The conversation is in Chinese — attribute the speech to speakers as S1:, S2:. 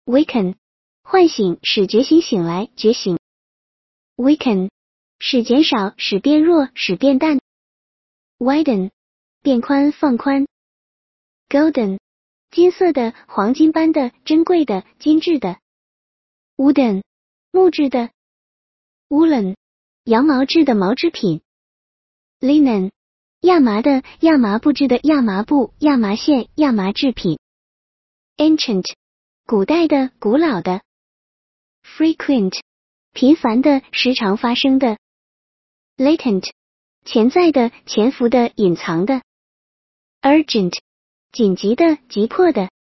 S1: Waken 唤醒，使觉醒醒来，觉醒。Weaken 使减少，使变弱，使变淡。Widen 变宽，放宽。Golden 金色的，黄金般的，珍贵的，精致的。Wooden 木质的。Woolen 羊毛质的毛织品。Linen 亚麻的，亚麻布制的亚麻布，亚麻线，亚麻制品。Ancient 古代的，古老的。Frequent 频繁的，时常发生的。Latent 潜在的，潜伏的，隐藏的。Urgent 紧急的，急迫的。